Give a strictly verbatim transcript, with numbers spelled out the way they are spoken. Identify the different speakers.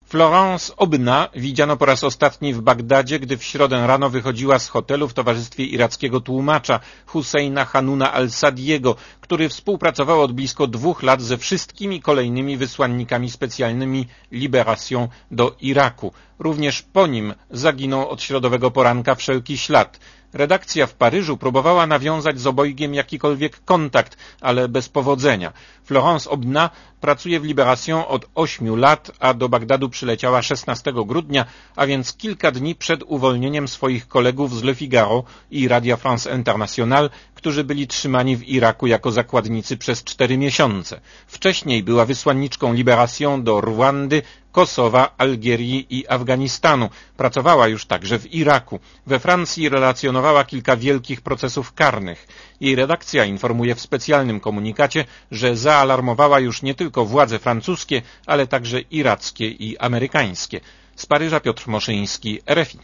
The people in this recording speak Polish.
Speaker 1: Florence Obna widziano po raz ostatni w Bagdadzie, gdy w środę rano wychodziła z hotelu w towarzystwie irackiego tłumacza Husseina Hanuna al-Sadiego, który współpracował od blisko dwóch lat ze wszystkimi kolejnymi wysłannikami specjalnymi Libération do Iraku. Również po nim zaginął od środowego poranka wszelki ślad. Redakcja w Paryżu próbowała nawiązać z obojgiem jakikolwiek kontakt, ale bez powodzenia. Florence Obna pracuje w Libération od ośmiu lat, a do Bagdadu przyleciała szesnastego grudnia, a więc kilka dni przed uwolnieniem swoich kolegów z Le Figaro i Radia France Internationale, którzy byli trzymani w Iraku jako zakładnicy przez cztery miesiące. Wcześniej była wysłanniczką Libération do Rwandy, Kosowa, Algierii i Afganistanu. Pracowała już także w Iraku. We Francji relacjonowała kilka wielkich procesów karnych. Jej redakcja informuje w specjalnym komunikacie, że zaalarmowała już nie tylko władze francuskie, ale także irackie i amerykańskie. Z Paryża Piotr Moszyński, R F I.